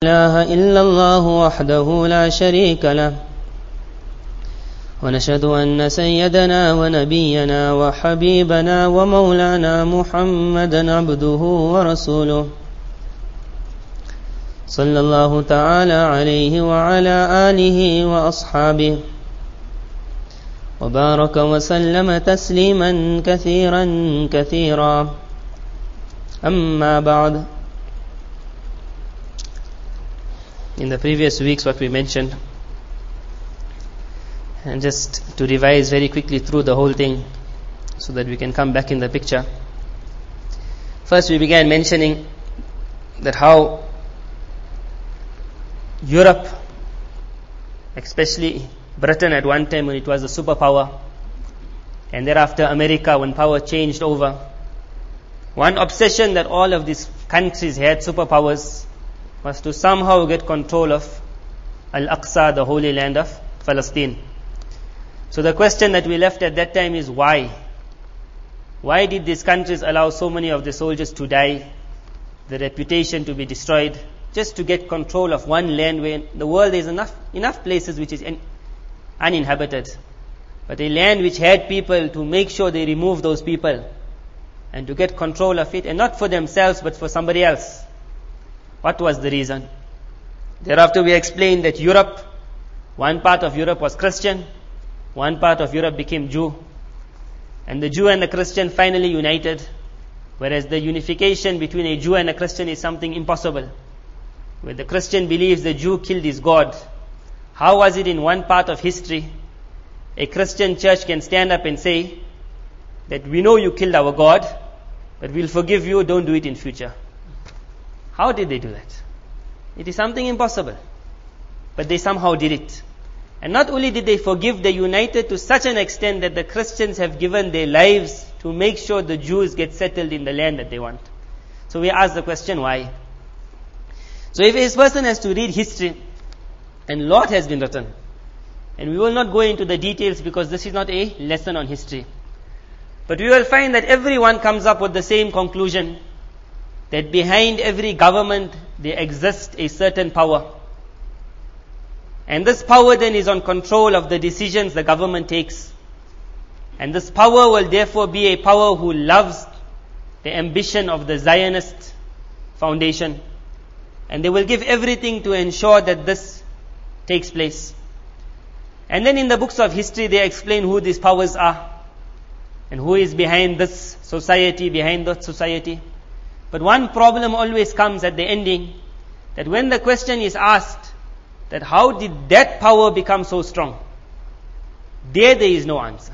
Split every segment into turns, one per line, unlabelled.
لا إله إلا الله وحده لا شريك له ونشهد أن سيدنا ونبينا وحبيبنا ومولانا محمدا عبده ورسوله صلى الله تعالى عليه وعلى آله وأصحابه وبارك وسلم تسليما كثيرا كثيرا أما بعد. In the previous weeks what we mentioned, and just to revise very quickly through the whole thing so that we can come back in the picture. First we began mentioning that how Europe, especially Britain at one time when it was a superpower, and thereafter America when power changed over, one obsession that all of these countries had, superpowers, was to somehow get control of Al-Aqsa, the holy land of Palestine. So the question that we left at that time is why? Why did these countries allow so many of the soldiers to die, the reputation to be destroyed, just to get control of one land where in the world there is enough places which is uninhabited. But a land which had people, to make sure they remove those people and to get control of it, and not for themselves but for somebody else. What was the reason? Thereafter we explained that Europe, one part of Europe was Christian, one part of Europe became Jew. And the Jew and the Christian finally united, whereas the unification between a Jew and a Christian is something impossible. Where the Christian believes the Jew killed his God, how was it in one part of history a Christian church can stand up and say that we know you killed our God, but we'll forgive you, don't do it in future? How did they do that? It is something impossible. But they somehow did it. And not only did they forgive, they united to such an extent that the Christians have given their lives to make sure the Jews get settled in the land that they want. So we ask the question, why? So if a person has to read history, and a lot has been written, and we will not go into the details because this is not a lesson on history, but we will find that everyone comes up with the same conclusion, that behind every government there exists a certain power. And this power then is on control of the decisions the government takes. And this power will therefore be a power who loves the ambition of the Zionist foundation. And they will give everything to ensure that this takes place. And then in the books of history they explain who these powers are and who is behind this society, behind that society. But one problem always comes at the ending, that when the question is asked that how did that power become so strong, there is no answer.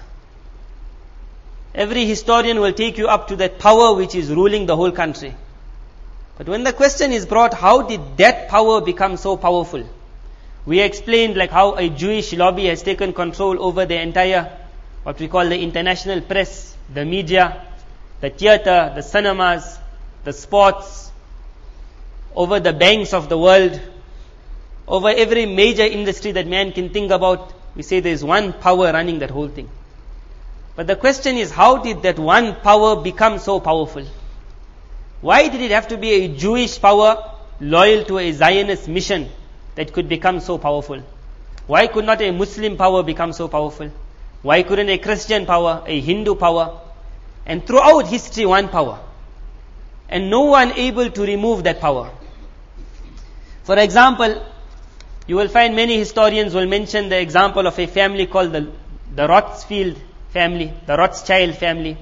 Every historian will take you up to that power which is ruling the whole country. But when the question is brought, how did that power become so powerful? We explained like how a Jewish lobby has taken control over the entire, what we call the international press, the media, the theater, the cinemas, the sports, over the banks of the world, over every major industry that man can think about. We say there is one power running that whole thing. But the question is, how did that one power become so powerful? Why did it have to be a Jewish power loyal to a Zionist mission that could become so powerful? Why could not a Muslim power become so powerful? Why couldn't a Christian power, a Hindu power, and throughout history one power, and no one able to remove that power? For example, you will find many historians will mention the example of a family called the Rothschild family, the Rothschild family.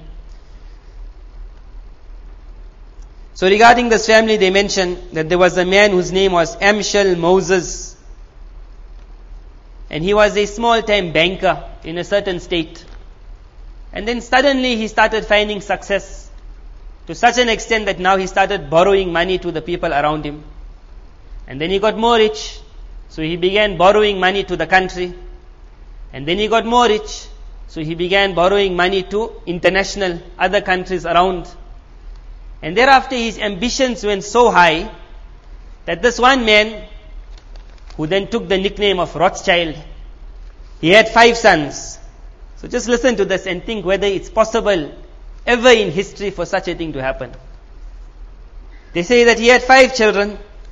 So regarding this family, they mention that there was a man whose name was Amschel Moses, and he was a small-time banker in a certain state. And then suddenly he started finding success to such an extent that now he started borrowing money to the people around him. And then he got more rich, so he began borrowing money to the country. And then he got more rich, so he began borrowing money to international, other countries around. And thereafter his ambitions went so high that this one man, who then took the nickname of Rothschild, he had 5 sons. So just listen to this and think whether it's possible ever in history for such a thing to happen. They say that he had 5 children,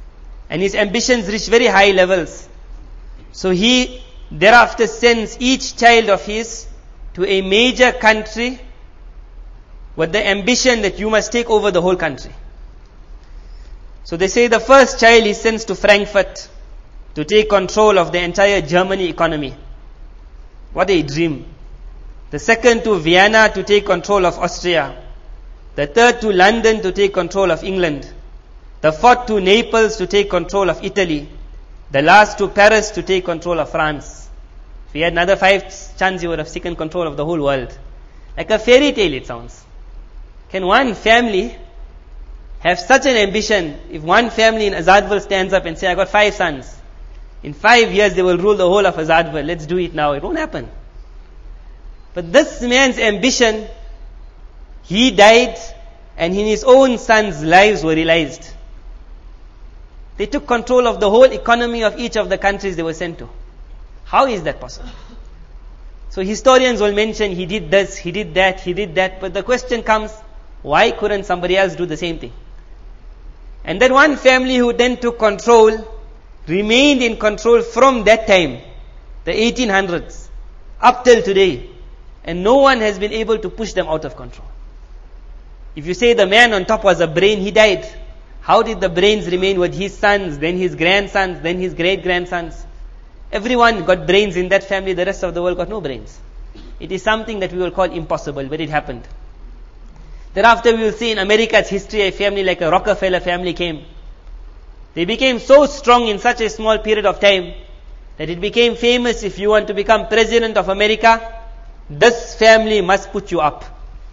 And his ambitions reached very high levels. So he thereafter sends each child of his to a major country with the ambition that you must take over the whole country. So they say the first child he sends to Frankfurt to take control of the entire Germany economy. What a dream. The second to Vienna to take control of Austria. The third to London to take control of England. The fourth to Naples to take control of Italy. The last to Paris to take control of France. If he had another 5 chances, he would have taken control of the whole world. Like a fairy tale it sounds. Can one family have such an ambition? If one family in Azadville stands up and say, I got 5 sons. In 5 years they will rule the whole of Azadville. Let's do it now. It won't happen. But this man's ambition, he died and in his own sons' lives were realized. They took control of the whole economy of each of the countries they were sent to. How is that possible? So historians will mention he did this, he did that, but the question comes, why couldn't somebody else do the same thing? And that one family who then took control remained in control from that time, the 1800s, up till today. And no one has been able to push them out of control. If you say the man on top was a brain, he died. How did the brains remain with his sons, then his grandsons, then his great-grandsons? Everyone got brains in that family, the rest of the world got no brains. It is something that we will call impossible, but it happened. Thereafter we will see in America's history a family like a Rockefeller family came. They became so strong in such a small period of time that it became famous. If you want to become president of America, this family must put you up.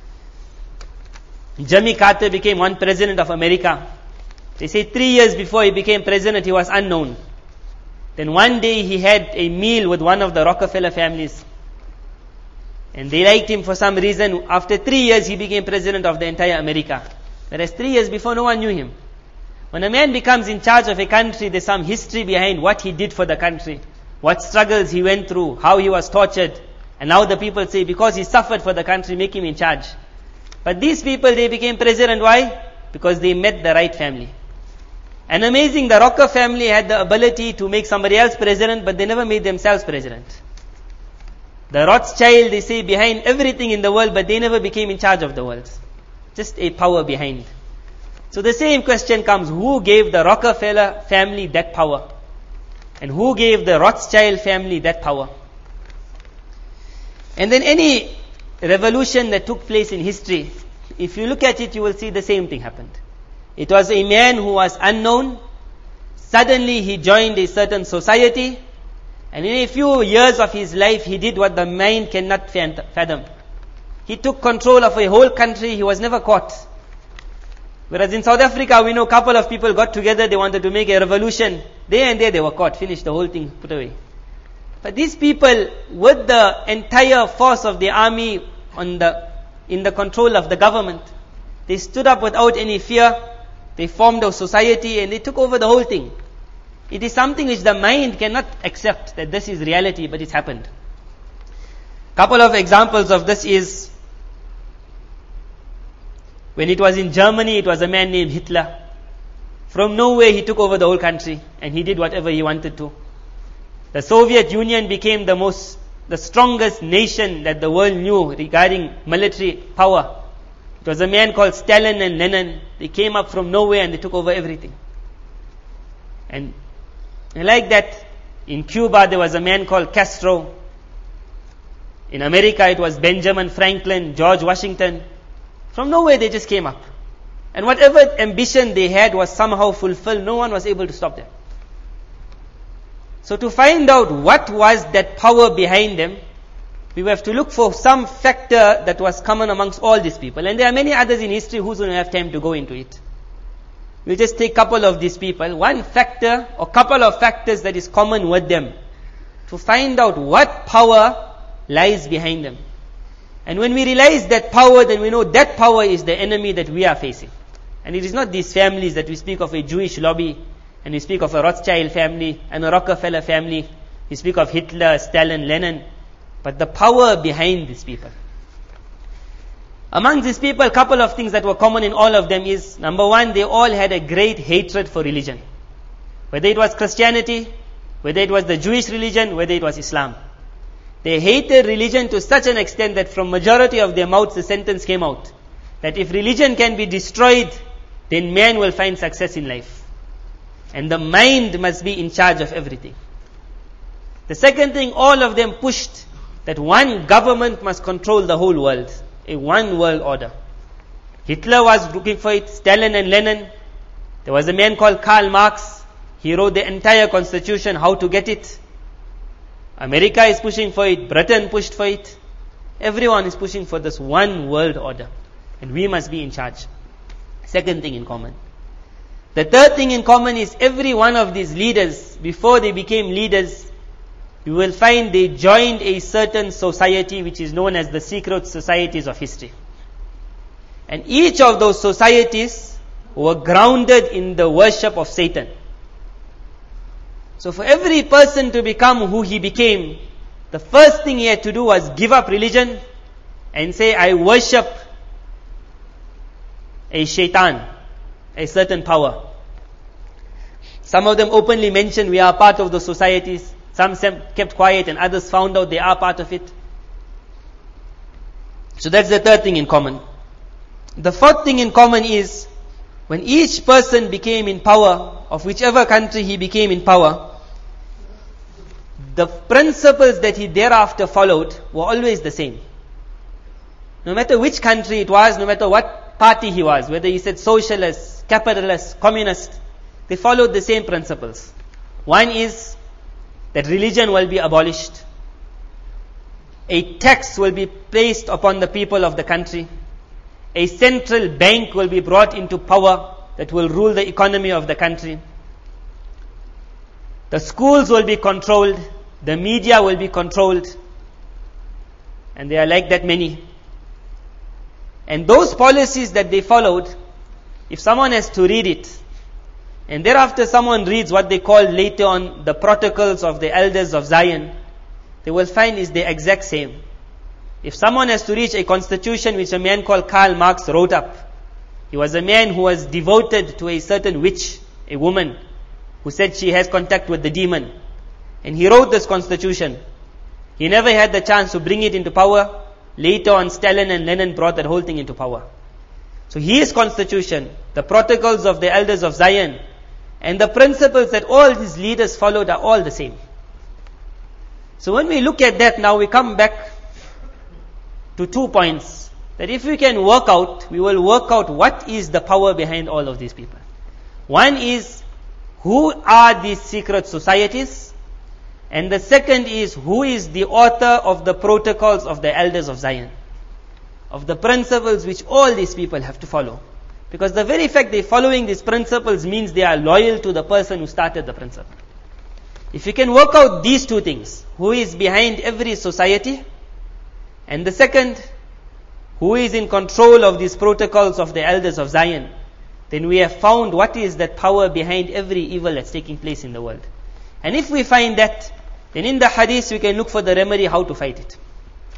Jimmy Carter became one president of America. They say 3 years before he became president, he was unknown. Then one day he had a meal with one of the Rockefeller families. And they liked him for some reason. After 3 years, he became president of the entire America. Whereas 3 years before, no one knew him. When a man becomes in charge of a country, there's some history behind what he did for the country, what struggles he went through, how he was tortured. And now the people say, because he suffered for the country, make him in charge. But these people, they became president. Why? Because they met the right family. And amazing, the Rockefeller family had the ability to make somebody else president, but they never made themselves president. The Rothschild, they say, behind everything in the world, but they never became in charge of the world. Just a power behind. So the same question comes, who gave the Rockefeller family that power? And who gave the Rothschild family that power? And then any revolution that took place in history, if you look at it, you will see the same thing happened. It was a man who was unknown. Suddenly he joined a certain society. And in a few years of his life, he did what the mind cannot fathom. He took control of a whole country. He was never caught. Whereas in South Africa, we know a couple of people got together. They wanted to make a revolution. There and there they were caught. Finished the whole thing, put away. But these people, with the entire force of the army in the control of the government, they stood up without any fear. They formed a society and they took over the whole thing. It is something which the mind cannot accept that this is reality, but it's happened. Couple of examples of this is, when it was in Germany, it was a man named Hitler. From nowhere he took over the whole country and he did whatever he wanted to. The Soviet Union became the strongest nation that the world knew regarding military power. It was a man called Stalin and Lenin. They came up from nowhere and they took over everything. And like that, in Cuba there was a man called Castro. In America it was Benjamin Franklin, George Washington. From nowhere they just came up. And whatever ambition they had was somehow fulfilled. No one was able to stop them. So to find out what was that power behind them, we have to look for some factor that was common amongst all these people. And there are many others in history who don't have time to go into it. We'll just take a couple of these people, one factor or couple of factors that is common with them, to find out what power lies behind them. And when we realize that power, then we know that power is the enemy that we are facing. And it is not these families that we speak of, a Jewish lobby, and we speak of a Rothschild family and a Rockefeller family. We speak of Hitler, Stalin, Lenin. But the power behind these people. Among these people, a couple of things that were common in all of them is, number one, they all had a great hatred for religion. Whether it was Christianity, whether it was the Jewish religion, whether it was Islam. They hated religion to such an extent that from majority of their mouths the sentence came out that if religion can be destroyed, then man will find success in life. And the mind must be in charge of everything. The second thing, all of them pushed that one government must control the whole world. A one world order. Hitler was looking for it, Stalin and Lenin. There was a man called Karl Marx. He wrote the entire constitution, how to get it. America is pushing for it, Britain pushed for it. Everyone is pushing for this one world order. And we must be in charge. Second thing in common. The third thing in common is every one of these leaders, before they became leaders, you will find they joined a certain society which is known as the secret societies of history. And each of those societies were grounded in the worship of Satan. So for every person to become who he became, the first thing he had to do was give up religion and say, I worship a shaitan, a certain power. Some of them openly mentioned we are part of the societies. Some kept quiet and others found out they are part of it. So that's the third thing in common. The fourth thing in common is when each person became in power, of whichever country he became in power, the principles that he thereafter followed were always the same. No matter which country it was, no matter what party he was, whether he said socialist, capitalist, communist, they followed the same principles. One is that religion will be abolished. A tax will be placed upon the people of the country. A central bank will be brought into power that will rule the economy of the country. The schools will be controlled. The media will be controlled. And there are like that many. And those policies that they followed, if someone has to read it, and thereafter someone reads what they call later on the protocols of the elders of Zion, they will find is the exact same. If someone has to reach a constitution which a man called Karl Marx wrote up, he was a man who was devoted to a certain witch, a woman, who said she has contact with the demon. And he wrote this constitution. He never had the chance to bring it into power. Later on, Stalin and Lenin brought that whole thing into power. So his constitution, the protocols of the elders of Zion, and the principles that all these leaders followed are all the same. So when we look at that now, we come back to 2 points. That if we can work out, we will work out what is the power behind all of these people. One is, who are these secret societies? And the second is, who is the author of the protocols of the elders of Zion? Of the principles which all these people have to follow. Because the very fact they're following these principles means they are loyal to the person who started the principle. If you can work out these two things, who is behind every society, and the second, who is in control of these protocols of the elders of Zion, then we have found what is that power behind every evil that's taking place in the world. And if we find that, then in the hadith we can look for the remedy how to fight it.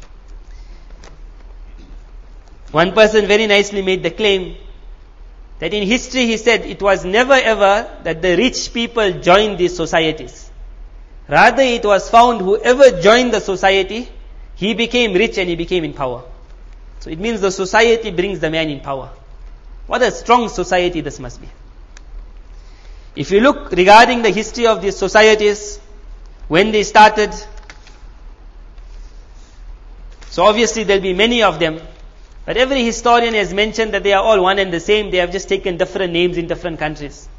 One person very nicely made the claim that in history he said it was never ever that the rich people joined these societies. Rather it was found whoever joined the society, he became rich and he became in power. So it means the society brings the man in power. What a strong society this must be. If you look regarding the history of these societies, when they started, so obviously there will be many of them, but every historian has mentioned that they are all one and the same. They have just taken different names in different countries.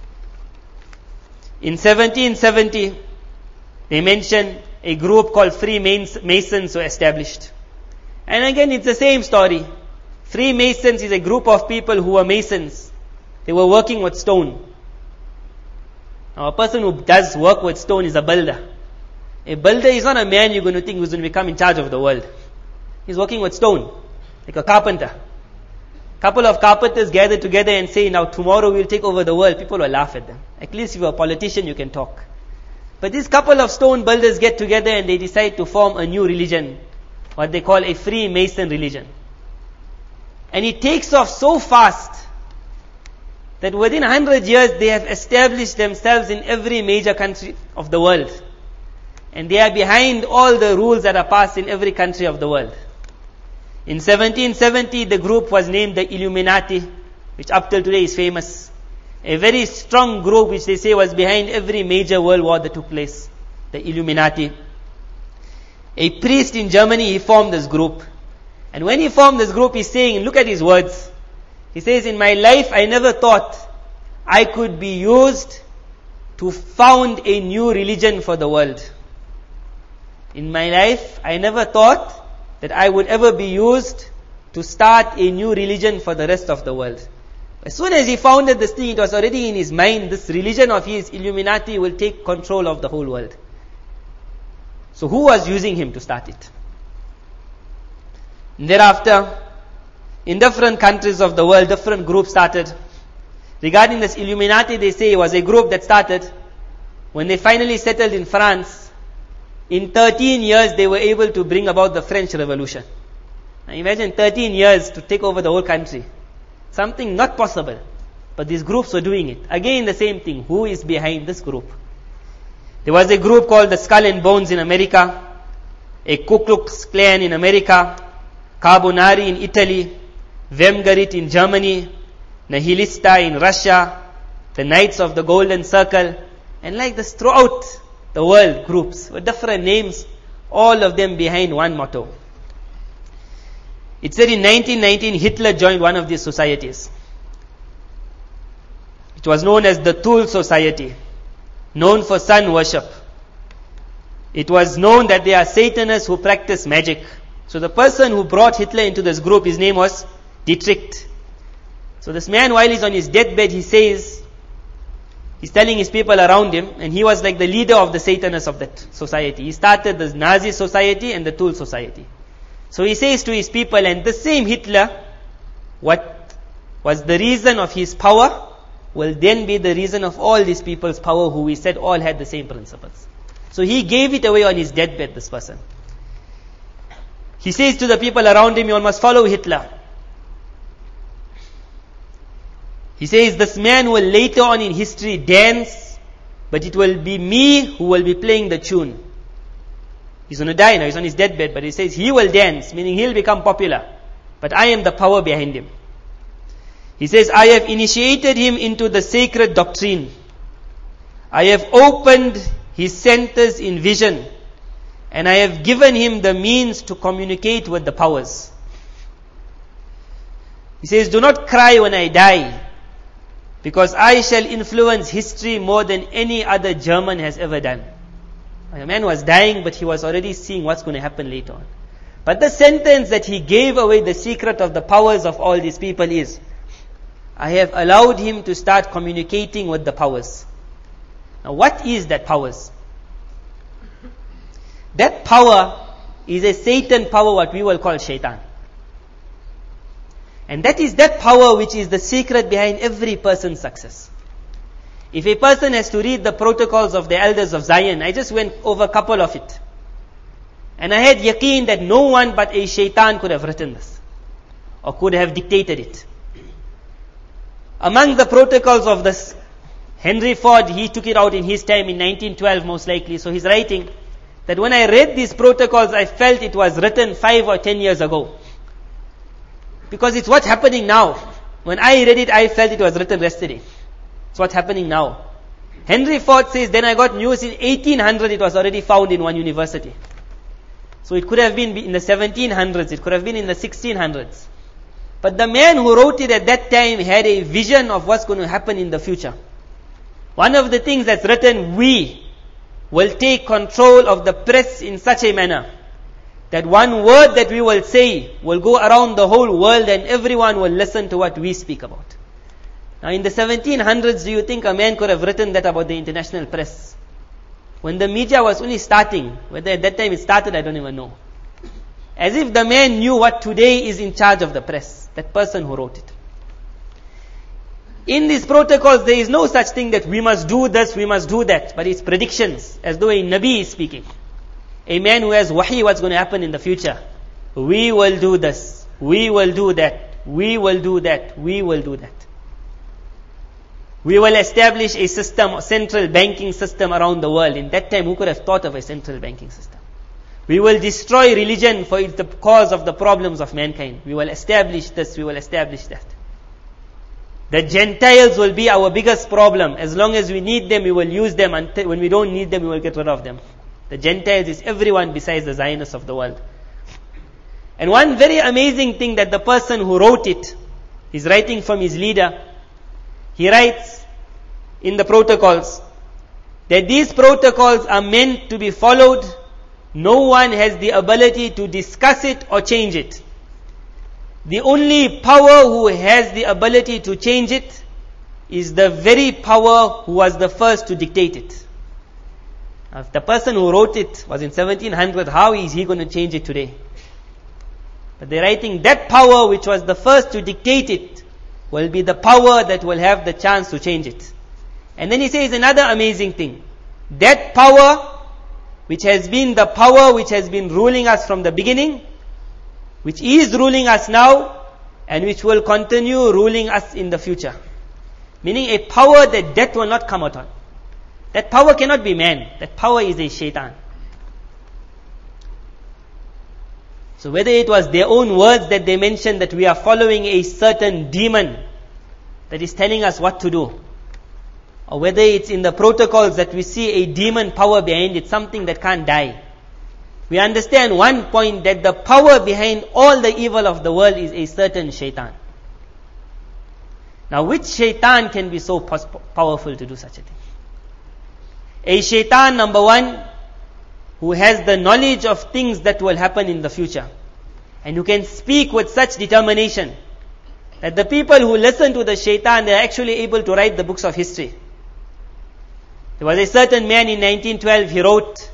In 1770, they mention a group called Freemasons were established. And again, it's the same story. Freemasons is a group of people who were masons. They were working with stone. Now, a person who does work with stone is a builder. A builder is not a man you're going to think who's going to become in charge of the world. He's working with stone, like a carpenter. Couple of carpenters gather together and say, now tomorrow we'll take over the world. People will laugh at them. At least if you're a politician, you can talk. But these couple of stone builders get together and they decide to form a new religion, what they call a Freemason religion. And it takes off so fast that within 100 years they have established themselves in every major country of the world. And they are behind all the rules that are passed in every country of the world. In 1770, the group was named the Illuminati, which up till today is famous. A very strong group which they say was behind every major world war that took place. The Illuminati. A priest in Germany, he formed this group. And when he formed this group, he's saying, look at his words. He says, in my life, I never thought I could be used to found a new religion for the world. In my life, I never thought that I would ever be used to start a new religion for the rest of the world. As soon as he founded this thing, it was already in his mind, this religion of his, Illuminati, will take control of the whole world. So who was using him to start it? And thereafter, in different countries of the world, different groups started. Regarding this Illuminati, they say it was a group that started when they finally settled in France. In 13 years, they were able to bring about the French Revolution. Now imagine 13 years to take over the whole country. Something not possible. But these groups were doing it. Again, the same thing. Who is behind this group? There was a group called the Skull and Bones in America, a Ku Klux Klan in America, Carbonari in Italy, Wemgerit in Germany, Nihilista in Russia, the Knights of the Golden Circle, and like this throughout the world, groups with different names, all of them behind one motto. It said in 1919, Hitler joined one of these societies. It was known as the Thule Society, known for sun worship. It was known that they are Satanists who practice magic. So the person who brought Hitler into this group, his name was Dietrich. So this man, while he's on his deathbed, he says, he's telling his people around him, and he was like the leader of the Satanists of that society. He started the Nazi society and the Thule society. So he says to his people, and the same Hitler, what was the reason of his power, will then be the reason of all these people's power, who we said all had the same principles. So he gave it away on his deathbed, this person. He says to the people around him, you all must follow Hitler. He says, this man will later on in history dance, but it will be me who will be playing the tune. He's going to die now, he's on his deathbed, but he says he will dance, meaning he'll become popular. But I am the power behind him. He says, I have initiated him into the sacred doctrine. I have opened his centers in vision, and I have given him the means to communicate with the powers. He says, do not cry when I die, because I shall influence history more than any other German has ever done. A man was dying, but he was already seeing what's going to happen later on. But the sentence that he gave away the secret of the powers of all these people is, I have allowed him to start communicating with the powers. Now what is that powers? That power is a Satan power, what we will call shaitan. And that is that power which is the secret behind every person's success. If a person has to read the protocols of the elders of Zion, I just went over a couple of it. And I had yaqeen that no one but a shaitan could have written this, or could have dictated it. Among the protocols of this, Henry Ford, he took it out in his time in 1912 most likely. So he's writing that when I read these protocols, I felt it was written 5 or 10 years ago. Because it's what's happening now. When I read it, I felt it was written yesterday. It's what's happening now. Henry Ford says, then I got news in 1800 it was already found in one university. So it could have been in the 1700s, it could have been in the 1600s. But the man who wrote it at that time had a vision of what's going to happen in the future. One of the things that's written, we will take control of the press in such a manner that one word that we will say will go around the whole world and everyone will listen to what we speak about. Now in the 1700s, do you think a man could have written that about the international press? When the media was only starting, whether at that time it started, I don't even know. As if the man knew what today is in charge of the press, that person who wrote it. In these protocols, there is no such thing that we must do this, we must do that, but it's predictions, as though a Nabi is speaking. A man who has wahi, what's going to happen in the future. We will do this, we will do that, we will do that, we will do that. We will establish a system, a central banking system around the world. In that time, who could have thought of a central banking system? We will destroy religion for it's the cause of the problems of mankind. We will establish this, we will establish that. The Gentiles will be our biggest problem. As long as we need them, we will use them. Until when we don't need them, we will get rid of them. The Gentiles is everyone besides the Zionists of the world. And one very amazing thing that the person who wrote it, he's writing from his leader. He writes in the protocols that these protocols are meant to be followed. No one has the ability to discuss it or change it. The only power who has the ability to change it is the very power who was the first to dictate it. Now, if the person who wrote it was in 1700, how is he going to change it today? But they're writing that power which was the first to dictate it will be the power that will have the chance to change it. And then he says another amazing thing. That power, which has been the power which has been ruling us from the beginning, which is ruling us now, and which will continue ruling us in the future. Meaning a power that death will not come out on. That power cannot be man. That power is a shaitan. So whether it was their own words that they mentioned that we are following a certain demon that is telling us what to do, or whether it's in the protocols that we see a demon power behind it, something that can't die, we understand one point, that the power behind all the evil of the world is a certain shaitan. Now which shaitan can be so powerful to do such a thing? A shaitan, number one, who has the knowledge of things that will happen in the future, and who can speak with such determination that the people who listen to the shaitan, they are actually able to write the books of history. There was a certain man in 1912, he wrote,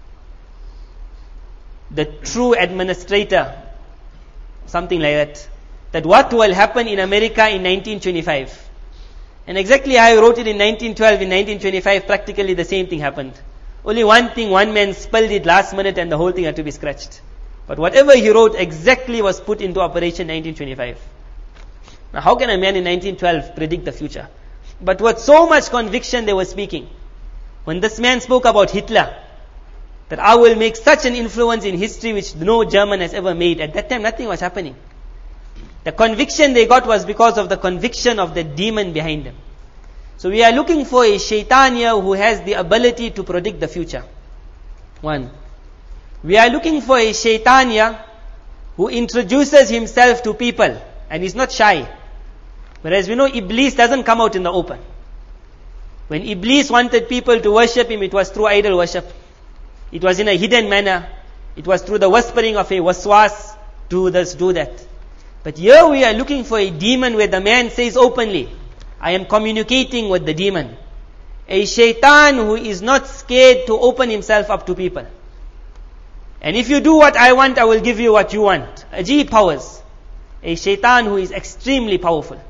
The True Administrator, something like that what will happen in America in 1925. And exactly how he wrote it in 1912, in 1925, practically the same thing happened. Only one thing, one man spelled it last minute and the whole thing had to be scratched. But whatever he wrote exactly was put into operation 1925. Now how can a man in 1912 predict the future? But with so much conviction they were speaking. When this man spoke about Hitler, that I will make such an influence in history which no German has ever made, at that time nothing was happening. The conviction they got was because of the conviction of the demon behind them. So we are looking for a shaitan here who has the ability to predict the future. One. We are looking for a shaitan here who introduces himself to people and is not shy. Whereas we know Iblis doesn't come out in the open. When Iblis wanted people to worship him, it was through idol worship. It was in a hidden manner. It was through the whispering of a waswas, do this, do that. But here we are looking for a demon where the man says openly, I am communicating with the demon. A shaitan who is not scared to open himself up to people. And if you do what I want, I will give you what you want. Ajib powers. A shaitan who is extremely powerful.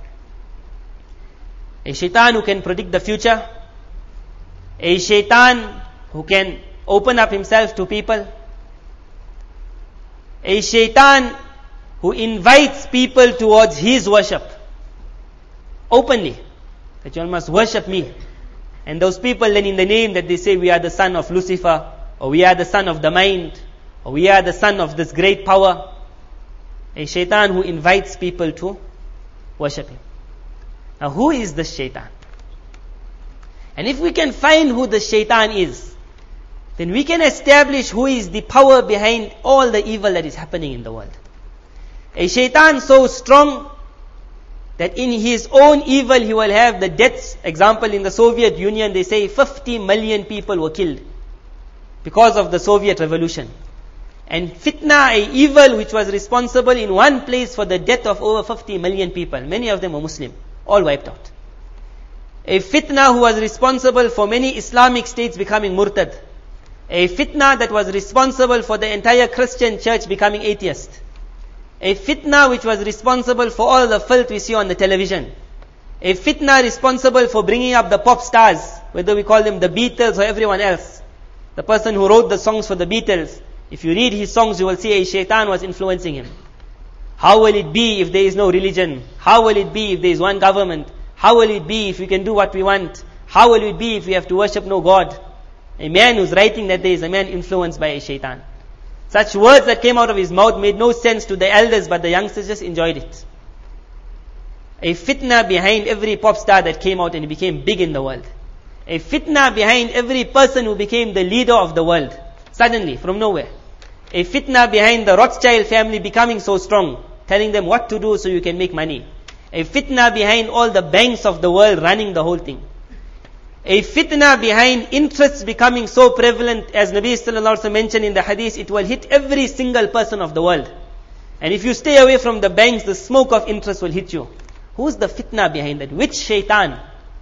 A shaitan who can predict the future. A shaitan who can open up himself to people. A shaitan who invites people towards his worship. Openly. That you all must worship me. And those people then in the name that they say we are the son of Lucifer, or we are the son of the mind, or we are the son of this great power. A shaitan who invites people to worship him. Now who is the shaitan? And if we can find who the shaitan is, then we can establish who is the power behind all the evil that is happening in the world. A shaitan so strong that in his own evil he will have the deaths. Example, in the Soviet Union they say 50 million people were killed because of the Soviet revolution. And fitna, a evil which was responsible in one place for the death of over 50 million people. Many of them were Muslim, all wiped out. A fitna who was responsible for many Islamic states becoming murtad. A fitna that was responsible for the entire Christian church becoming atheist. A fitna which was responsible for all the filth we see on the television. A fitna responsible for bringing up the pop stars, whether we call them the Beatles or everyone else. The person who wrote the songs for the Beatles, if you read his songs, you will see a shaitan was influencing him. How will it be if there is no religion? How will it be if there is one government? How will it be if we can do what we want? How will it be if we have to worship no God? A man who's writing that day is a man influenced by a shaitan. Such words that came out of his mouth made no sense to the elders, but the youngsters just enjoyed it. A fitna behind every pop star that came out and became big in the world. A fitna behind every person who became the leader of the world. Suddenly, from nowhere. A fitna behind the Rothschild family becoming so strong, telling them what to do so you can make money. A fitna behind all the banks of the world running the whole thing. A fitna behind interests becoming so prevalent, as Nabi sallallahu alaihi wasallam mentioned in the hadith, it will hit every single person of the world. And if you stay away from the banks, the smoke of interest will hit you. Who's the fitna behind that? Which shaitan?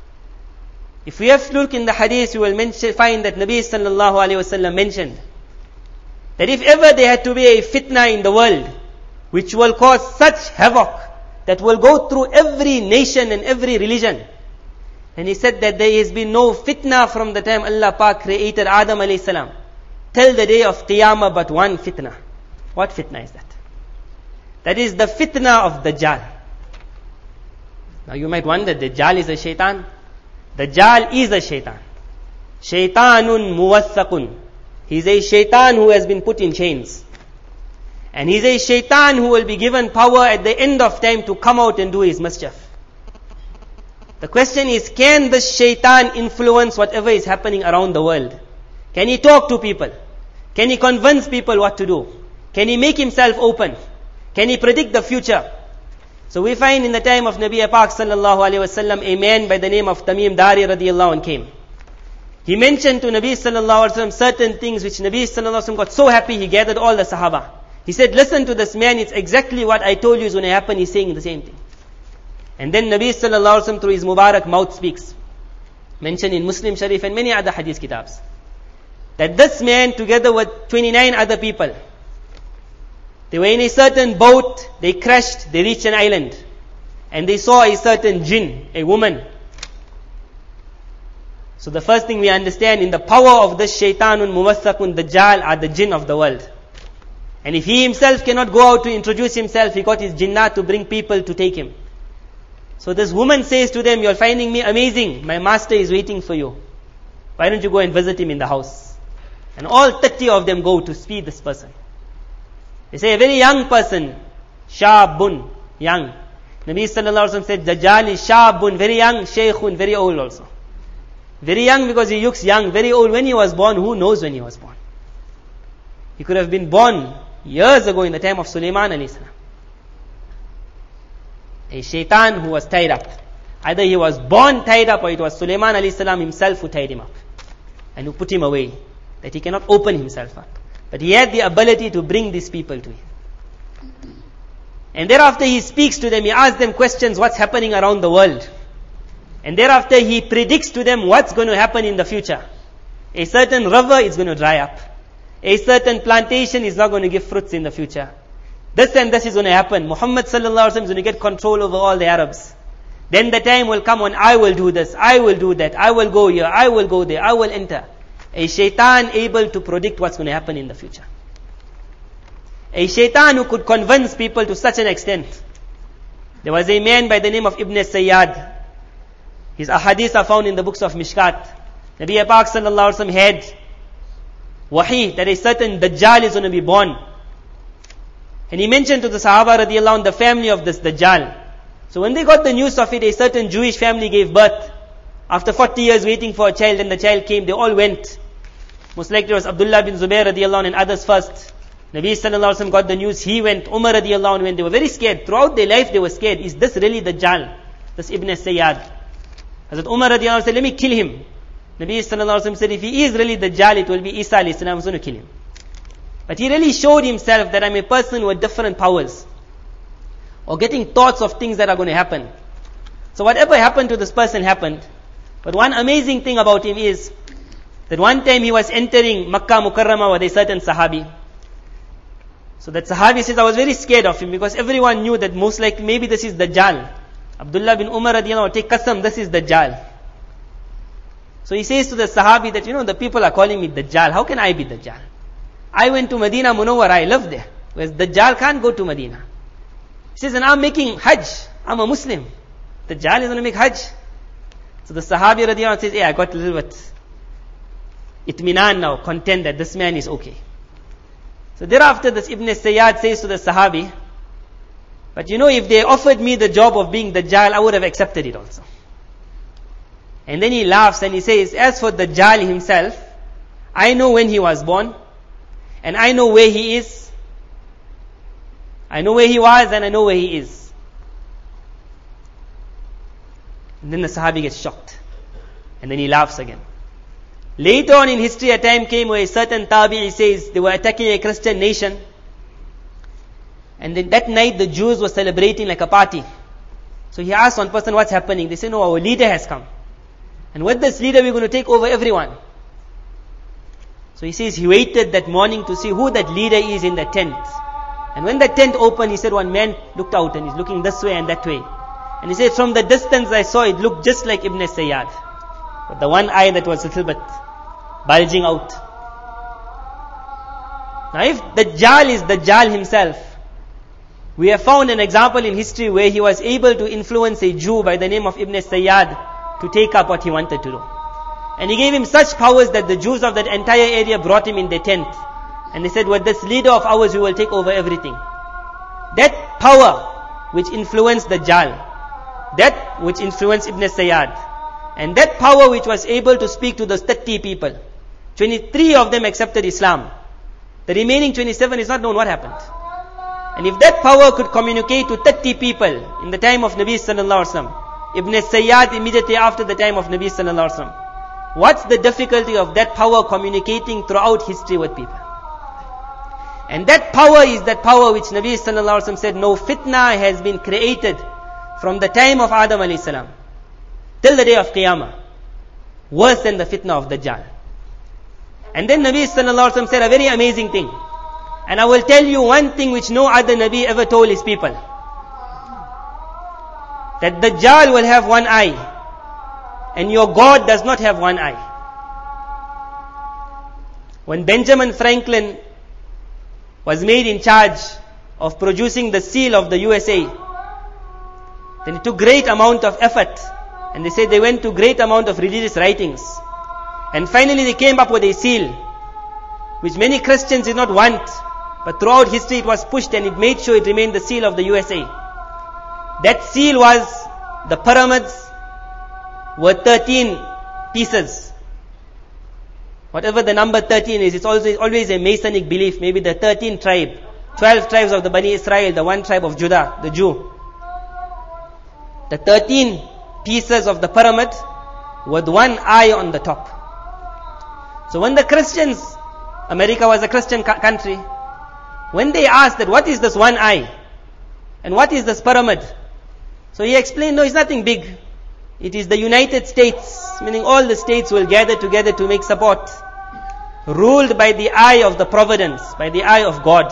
If we have to look in the hadith, you will find that Nabi sallallahu alaihi wasallam mentioned that if ever there had to be a fitna in the world, which will cause such havoc, that will go through every nation and every religion. And he said that there has been no fitna from the time Allah Pak created Adam alayhi salam till the day of Qiyamah, but one fitna. What fitna is that? That is the fitna of Dajjal. Now you might wonder, Dajjal is a shaitan? Dajjal is a shaitan. Shaitanun muwaththaqun. He's a shaitan who has been put in chains. And he's a shaitan who will be given power at the end of time to come out and do his mischief. The question is, can the shaitan influence whatever is happening around the world? Can he talk to people? Can he convince people what to do? Can he make himself open? Can he predict the future? So we find in the time of Nabi Pak sallallahu alaihi wasallam, a man by the name of Tamim Dari radiallahu anh came. He mentioned to Nabi sallallahu alaihi wasallam certain things which Nabi sallallahu alaihi wasallam got so happy, he gathered all the Sahaba. He said, listen to this man, it's exactly what I told you is going to happen. He's saying the same thing. And then Nabi sallallahu alaihi wasallam through his Mubarak mouth speaks, mentioned in Muslim Sharif and many other hadith kitabs, that this man together with 29 other people, they were in a certain boat, they crashed, they reached an island, and they saw a certain jinn, a woman. So the first thing we understand, in the power of this shaitanun muwaththaqun Dajjal are the jinn of the world. And if he himself cannot go out to introduce himself, he got his jinnah to bring people to take him. So this woman says to them, you're finding me amazing. My master is waiting for you. Why don't you go and visit him in the house? And all 30 of them go to see this person. They say, a very young person, shabun, young. Nabi sallallahu alaihi wasallam said, Dajjal is shabun, very young, shaykhun, very old also. Very young because he looks young, very old. When he was born, who knows when he was born? He could have been born years ago in the time of Sulaiman alayhi salam. A shaitan who was tied up. Either he was born tied up or it was Sulaiman alayhi salam himself who tied him up and who put him away, that he cannot open himself up. But he had the ability to bring these people to him. And thereafter he speaks to them, he asks them questions, what's happening around the world. And thereafter he predicts to them what's going to happen in the future. A certain river is going to dry up. A certain plantation is not going to give fruits in the future. This and this is going to happen. Muhammad sallallahu alaihi wasallam is going to get control over all the Arabs. Then the time will come when I will do this, I will do that, I will go here, I will go there, I will enter. A shaitan able to predict what's going to happen in the future. A shaitan who could convince people to such an extent. There was a man by the name of Ibn Sayyad. His ahadith are found in the books of Mishkat. Nabi Pak sallallahu alaihi wasallam had wahi that a certain Dajjal is going to be born. And he mentioned to the Sahaba radiallahu anh, the family of this Dajjal. So when they got the news of it, a certain Jewish family gave birth. After 40 years waiting for a child, and the child came, they all went. Most likely it was Abdullah bin Zubair radiallahu anh and others first. Nabi sallallahu alaihi wasallam got the news, he went, Umar radiallahu anh went. They were very scared. Throughout their life they were scared. Is this really Dajjal? This Ibn Sayyad. Hazrat Umar radiallahu anh said, let me kill him. Nabi sallallahu alaihi wasallam said, if he is really Dajjal, it will be Isa alayhi salam who's going to kill him. But he really showed himself that I'm a person with different powers. Or getting thoughts of things that are going to happen. So whatever happened to this person happened. But one amazing thing about him is that one time he was entering Makkah Mukarramah with a certain Sahabi. So that Sahabi says, I was very scared of him because everyone knew that most likely maybe this is Dajjal. Abdullah bin Umar radiallahu anh, take qasam, this is Dajjal. So he says to the Sahabi that, the people are calling me Dajjal. How can I be Dajjal? I went to Medina Munawwara, I live there. Whereas Dajjal can't go to Medina. He says, and I'm making Hajj. I'm a Muslim. Dajjal is going to make Hajj. So the Sahabi radiallahu anh says, I got a little bit itminan now, content that this man is okay. So thereafter this Ibn Sayyad says to the Sahabi, but if they offered me the job of being Dajjal, I would have accepted it also. And then he laughs and he says, as for Dajjal himself, I know when he was born, and I know where he is. I know where he was and I know where he is. And then the Sahabi gets shocked. And then he laughs again. Later on in history, a time came where a certain Tabi'i says they were attacking a Christian nation. And then that night the Jews were celebrating like a party. So he asked one person, what's happening? They said, no, our leader has come. And with this leader we're going to take over everyone. So he says he waited that morning to see who that leader is in the tent. And when the tent opened, he said one man looked out and he's looking this way and that way. And he said, from the distance I saw it looked just like Ibn Sayyad. But the one eye that was a little bit bulging out. Now if Dajjal is Dajjal himself, we have found an example in history where he was able to influence a Jew by the name of Ibn Sayyad to take up what he wanted to do. And he gave him such powers that the Jews of that entire area brought him in their tent. And they said, with this leader of ours, we will take over everything. That power which influenced Dajjal, that which influenced Ibn Sayyad, and that power which was able to speak to those 30 people, 23 of them accepted Islam. The remaining 27 is not known what happened. And if that power could communicate to 30 people in the time of Nabi sallallahu alaihi wasallam, Ibn Sayyad immediately after the time of Nabi sallallahu alaihi wasallam, what's the difficulty of that power communicating throughout history with people? And that power is that power which Nabi sallallahu alaihi wasallam said, no fitna has been created from the time of Adam alayhi salam till the day of Qiyamah, worse than the fitna of Dajjal. And then Nabi sallallahu alaihi wasallam said a very amazing thing. And I will tell you one thing which no other Nabi ever told his people. That Dajjal will have one eye, and your God does not have one eye. When Benjamin Franklin was made in charge of producing the seal of the USA, then it took great amount of effort, and they said they went to great amount of religious writings, and finally they came up with a seal which many Christians did not want, but throughout history it was pushed and it made sure it remained the seal of the USA. That seal was the pyramids were 13 pieces. Whatever the number 13 is, it's always a Masonic belief. Maybe the 13 tribe, 12 tribes of the Bani Israel, the one tribe of Judah, the Jew. The 13 pieces of the pyramid with one eye on the top. So when the Christians, America was a Christian country, when they asked that what is this one eye and what is this pyramid, so he explained, no, it's nothing big. It is the United States, meaning all the states will gather together to make support, ruled by the eye of the providence, by the eye of God.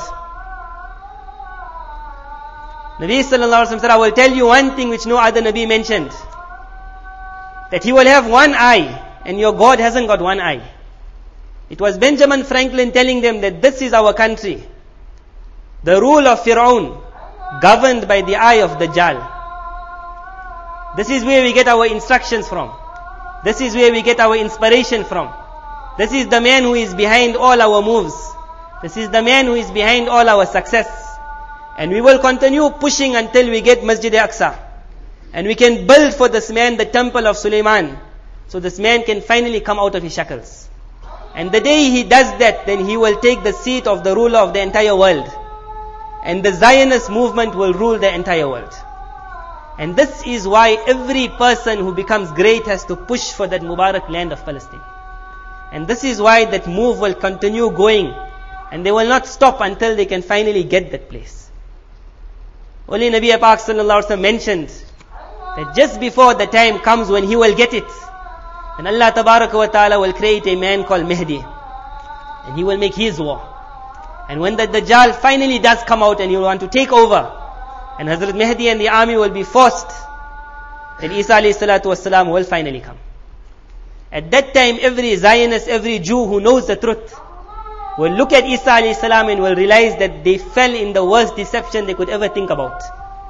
Nabi sallallahu alaihi wasallam said, I will tell you one thing which no other Nabi mentioned, that he will have one eye and your God hasn't got one eye. It was Benjamin Franklin telling them that this is our country. The rule of Fir'aun, governed by the eye of Dajjal. This is where we get our instructions from. This is where we get our inspiration from. This is the man who is behind all our moves. This is the man who is behind all our success. And we will continue pushing until we get Masjid Aqsa. And we can build for this man the temple of Sulaiman. So this man can finally come out of his shackles. And the day he does that, then he will take the seat of the ruler of the entire world. And the Zionist movement will rule the entire world. And this is why every person who becomes great has to push for that Mubarak land of Palestine. And this is why that move will continue going. And they will not stop until they can finally get that place. Only Nabi Pak sallallahu alaihi wasallam mentioned that just before the time comes when he will get it, and Allah Tabaraka wa Ta'ala will create a man called Mahdi. And he will make his war. And when the Dajjal finally does come out and he will want to take over, and Hazrat Mahdi and the army will be forced, then Isa alayhi salatu wasalam will finally come. At that time, every Zionist, every Jew who knows the truth will look at Isa alayhi salam and will realize that they fell in the worst deception they could ever think about.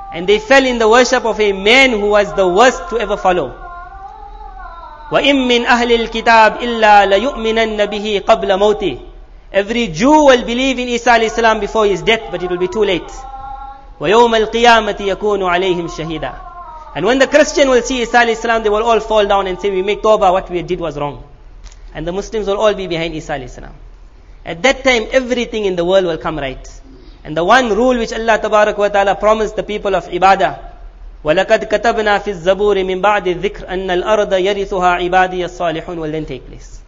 And they fell in the worship of a man who was the worst to ever follow. وَإِن مِّنْ أَهْلِ الْكِتَابِ إِلَّا لَيُؤْمِنَنَّ بِهِ قَبْلَ مَوْتِهِ. Every Jew will believe in Isa alayhi salam before his death, but it will be too late. وَيَوْمَ الْقِيَامَةِ يَكُونُ عَلَيْهِمْ شَهِيدًا. And when the Christian will see Isa alayhi salam, they will all fall down and say, we make tawbah, what we did was wrong. And the Muslims will all be behind Isa alayhi salam. At that time, everything in the world will come right. And the one rule which Allah tabarak wa ta'ala promised the people of ibadah, وَلَقَدْ كَتَبْنَا فِي الزَّبُورِ مِنْ بَعْدِ الذِّكْرِ أَنَّ الْأَرْضَ يَرِثُهَا عِبَادِيَ الصَّالِحُونَ will then take place.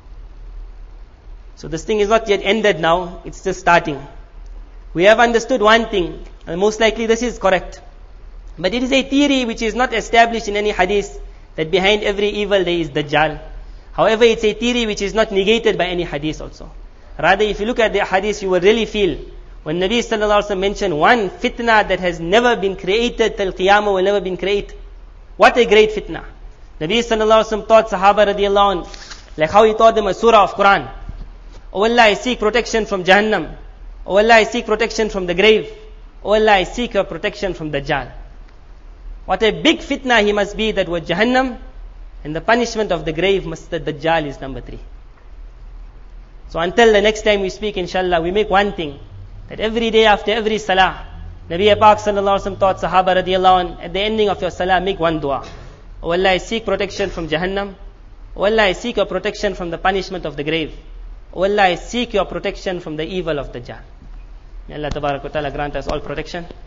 So this thing is not yet ended now, it's just starting. We have understood one thing, and most likely this is correct. But it is a theory which is not established in any hadith, that behind every evil there is Dajjal. However, it's a theory which is not negated by any hadith also. Rather, if you look at the hadith, you will really feel, when Nabi sallallahu alaihi wasallam mentioned one fitna that has never been created till Qiyamah will never been created. What a great fitna. Nabi sallallahu alaihi wasallam taught Sahaba radiallahu anh, like how he taught them a surah of Quran. Oh Allah, I seek protection from Jahannam. Oh Allah, I seek protection from the grave. Oh Allah, I seek your protection from Dajjal. What a big fitna he must be, that with Jahannam and the punishment of the grave, must the Dajjal is number 3. So until the next time we speak, inshallah, we make one thing, that every day after every salah, Nabi Pak sallallahu alaihi wasallam taught Sahaba radiallahu anh, at the ending of your salah, make one dua. Oh Allah, I seek protection from Jahannam. Oh Allah, I seek your protection from the punishment of the grave. Oh Allah, I seek your protection from the evil of Dajjal. May Allah tabarak wa ta'ala grant us all protection.